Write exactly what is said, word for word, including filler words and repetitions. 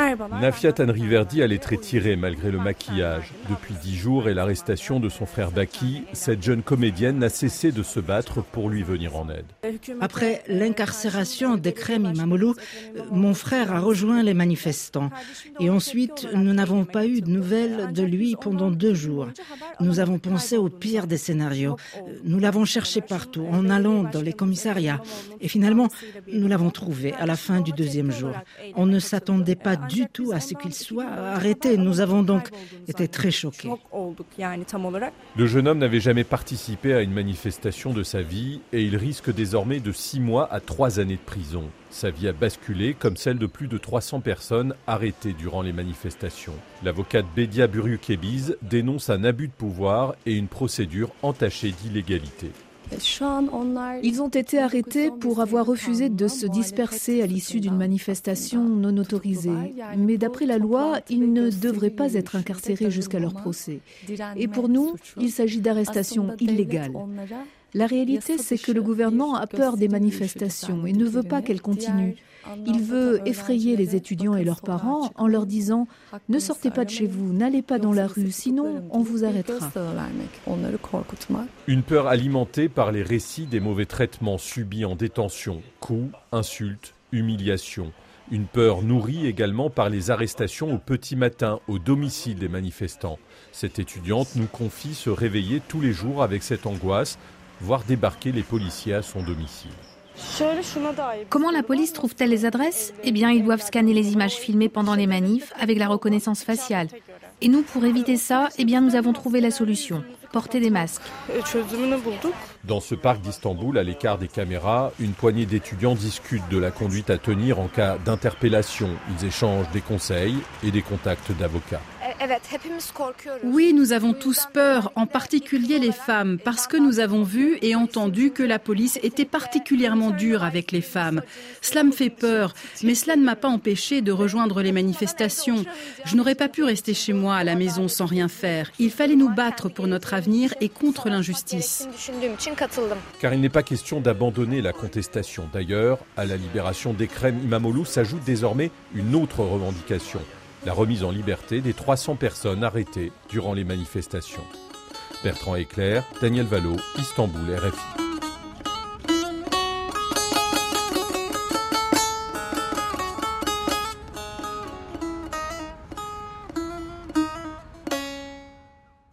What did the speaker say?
Nafia Tanriverdi allait très tirée malgré le maquillage. Depuis dix jours et l'arrestation de son frère Baki, cette jeune comédienne n'a cessé de se battre pour lui venir en aide. Après l'incarcération d'Ekrem İmamoğlu, mon frère a rejoint les manifestants. Et ensuite, nous n'avons pas eu de nouvelles de lui pendant deux jours. Nous avons pensé au pire des scénarios. Nous l'avons cherché partout, en allant dans les commissariats. Et finalement, nous l'avons trouvé à la fin du deuxième jour. On ne s'attendait pas du tout à ce qu'il soit arrêté. Nous avons donc été très choqués. Le jeune homme n'avait jamais participé à une manifestation de sa vie et il risque désormais de six mois à trois années de prison. Sa vie a basculé comme celle de plus de trois cents personnes arrêtées durant les manifestations. L'avocate Bedia Büyükebiz dénonce un abus de pouvoir et une procédure entachée d'illégalité. Ils ont été arrêtés pour avoir refusé de se disperser à l'issue d'une manifestation non autorisée. Mais d'après la loi, ils ne devraient pas être incarcérés jusqu'à leur procès. Et pour nous, il s'agit d'arrestations illégales. La réalité, c'est que le gouvernement a peur des manifestations et ne veut pas qu'elles continuent. Il veut effrayer les étudiants et leurs parents en leur disant « Ne sortez pas de chez vous, n'allez pas dans la rue, sinon on vous arrêtera ». Une peur alimentée par les récits des mauvais traitements subis en détention, coups, insultes, humiliations. Une peur nourrie également par les arrestations au petit matin au domicile des manifestants. Cette étudiante nous confie se réveiller tous les jours avec cette angoisse, voir débarquer les policiers à son domicile. Comment la police trouve-t-elle les adresses ? Eh bien, ils doivent scanner les images filmées pendant les manifs avec la reconnaissance faciale. Et nous, pour éviter ça, eh bien, nous avons trouvé la solution. Porter des masques. Dans ce parc d'Istanbul, à l'écart des caméras, une poignée d'étudiants discutent de la conduite à tenir en cas d'interpellation. Ils échangent des conseils et des contacts d'avocats. Oui, nous avons tous peur, en particulier les femmes, parce que nous avons vu et entendu que la police était particulièrement dure avec les femmes. Cela me fait peur, mais cela ne m'a pas empêché de rejoindre les manifestations. Je n'aurais pas pu rester chez moi à la maison sans rien faire. Il fallait nous battre pour notre avenir et contre l'injustice. Car il n'est pas question d'abandonner la contestation. D'ailleurs, à la libération d'Ekrem İmamoğlu s'ajoute désormais une autre revendication. La remise en liberté des trois cents personnes arrêtées durant les manifestations. Bertrand Eclair, Daniel Vallot, Istanbul, R F I.